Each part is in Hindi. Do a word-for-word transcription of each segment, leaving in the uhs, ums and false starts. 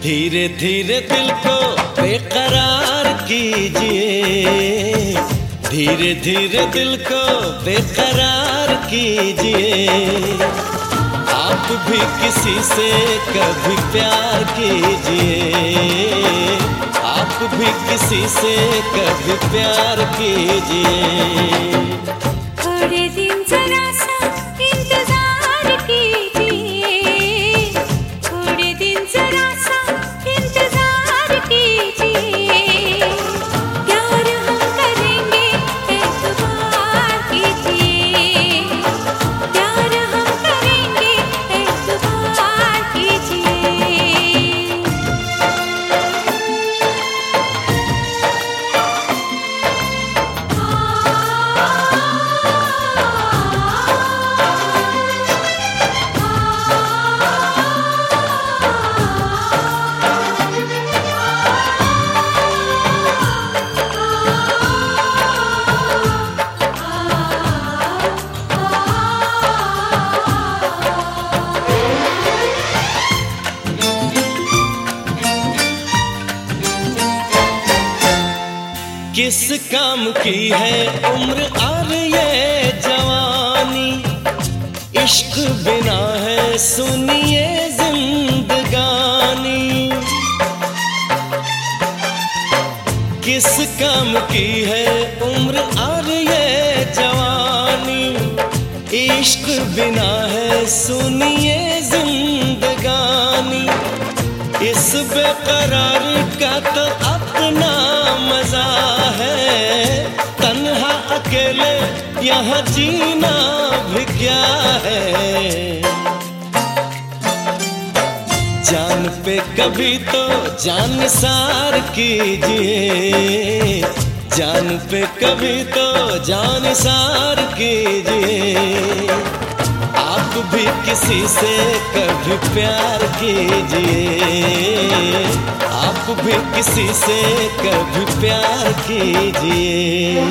धीरे धीरे दिल को बेकरार कीजिए, धीरे धीरे दिल को बेकरार कीजिए। आप भी किसी से कभी प्यार कीजिए, आप भी किसी से कभी प्यार कीजिए। थोड़े दिन जरा सा इंतजार कीजिए, थोड़े दिन जरा सा इंतजार कीजिए। प्यार हम करेंगे एतबार कीजिए, प्यार हम करेंगे एतबार कीजिए। किस काम की है उम्र और ये जवानी, इश्क बिना है सुनिए जिंदगानी। किस काम की है उम्र और ये जवानी, इश्क बिना है सुनिए जिंदगानी। इस बेकरार का तो अपना मजा है, तन्हा अकेले यहाँ जीना भी क्या है। जान पे कभी तो जान सार कीजिए, जान पे कभी तो जान सार कीजिए। आप भी किसी से कभी प्यार कीजिए, आप भी किसी से कभी प्यार कीजिए।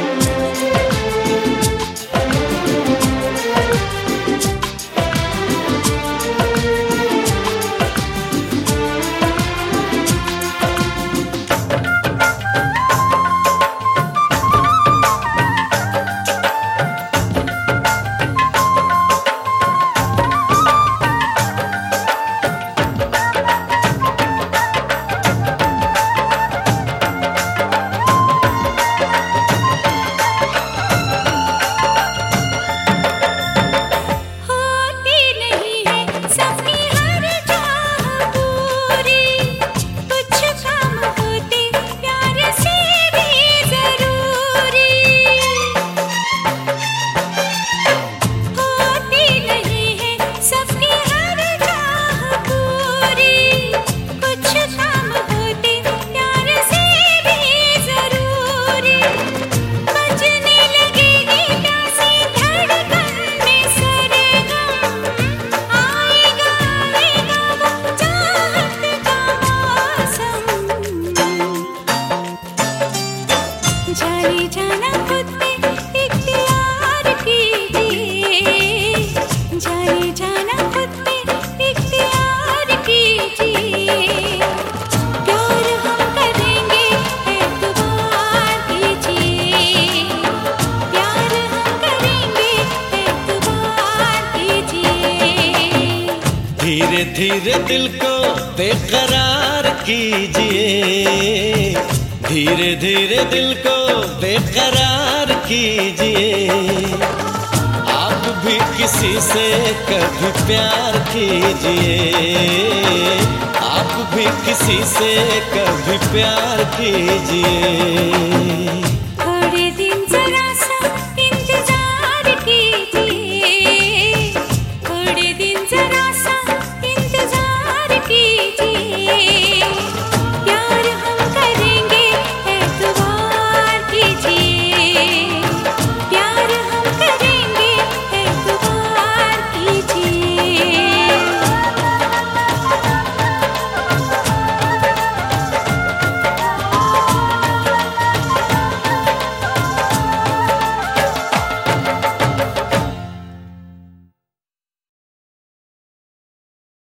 जाने जाना खुद पे इख्तियार कीजिए, जाने जाना खुद पे इख्तियार कीजिए। प्यार हम करेंगे एतबार कीजिए, प्यार हम करेंगे एतबार कीजिए। धीरे धीरे दिल को बेकरार कीजिए, धीरे धीरे दिल को बेकरार कीजिए। आप भी किसी से कभी प्यार कीजिए, आप भी किसी से कभी प्यार कीजिए।